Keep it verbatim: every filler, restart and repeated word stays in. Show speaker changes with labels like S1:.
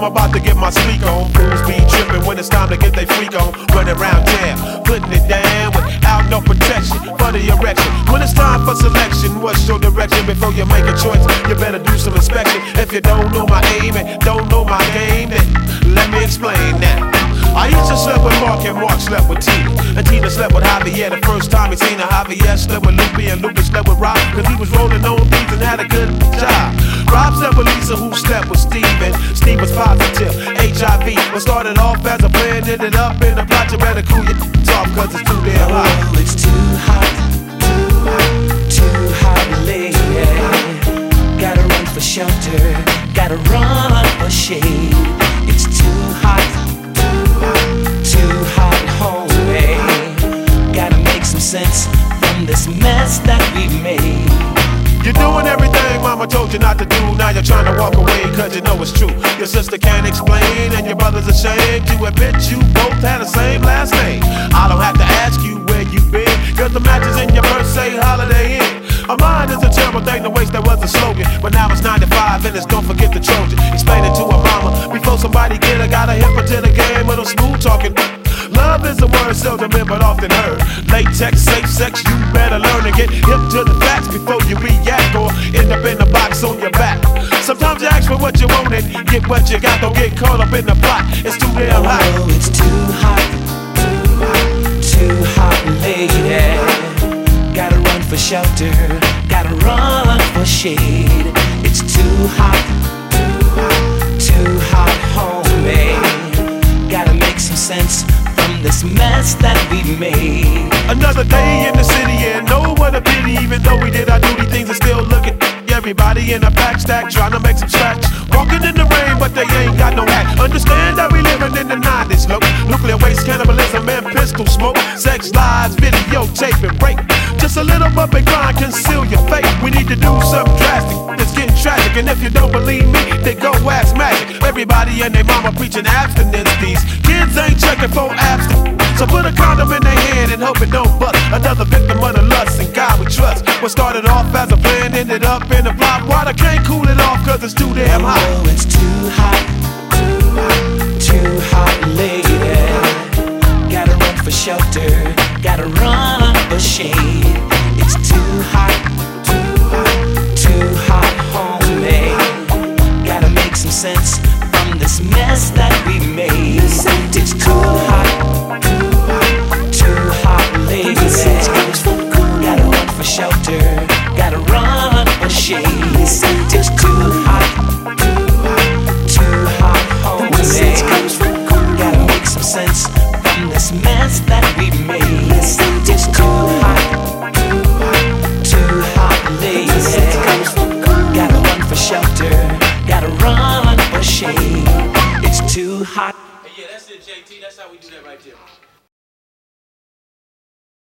S1: I'm about to get my sleek on. Fools be tripping when it's time to get they freak on. Running around town, putting it down without no protection for the erection. When it's time for selection, what's your direction? Before you make a choice, you better do some inspection. If you don't know my aim and don't know my game, then let me explain that. I used to slept with Mark and Mark slept with Tina, and Tina slept with Javier. The first time he seen her, Javier slept with Lupe, and Lupe slept with Rob, cause he was rolling on beats and had a good job. Rob slept with Lisa, who slept with Steve, and Steve was positive H I V. What started off as a plan ended up in a plot. You better cool your off, cause it's too damn hot.
S2: Oh, it's too hot, too hot, too hot, lady. Gotta run for shelter, gotta run for shade. It's too hot, too hot, homie. Gotta make some sense from this mess that we've made.
S1: You're doing everything mama told you not to do. Now you're trying to walk away cause you know it's true. Your sister can't explain and your brother's ashamed to admit you both had the same last name. I don't have to ask you where you been, cause the matches in your purse say Holiday Inn. A mind is a terrible thing to waste, that was the slogan. But now it's nine to five and it's don't forget the Trojan. Explain it to a mama before somebody get her. Gotta hip her to the game with a smooth talking. Love is a word seldom heard but often heard. Latex, safe sex, you better learn to get hip to the facts before you react or end up in the box on your back. Sometimes you ask for what you want and get what you got. Don't get caught up in the plot, it's too damn hot.
S2: Oh, it's too hot, too hot, too hot, lady. Gotta run for shelter, gotta run for shade. It's too hot, too hot, too hot, homie. Gotta make some sense from this mess that we've made.
S1: Another day in the city and no what a pity. Even though we did our duty, things are still looking. Everybody in a pack stack trying to make some scratch. Walking in the rain but they ain't got no hat. Understand that we living in the nineties, look. Nuclear waste, cannibalism and pistol smoke. Sex, lies, videotape and rape. Just a little bump and grind, conceal your fate. We need to do something drastic, it's getting tragic. And if you don't believe me, then go ask Magic. Everybody and their mama preaching abstinence. These kids ain't checking for abstinence. So put a condom in their hand and hope it don't bust. Another victim of the lust and God we trust. What started off as a plan ended up in a flop. Water can't cool it off cause it's too damn hot.
S2: Oh, it's too hot, too hot, too hot, lady. Gotta run for shelter, gotta run for shade. It's too hot,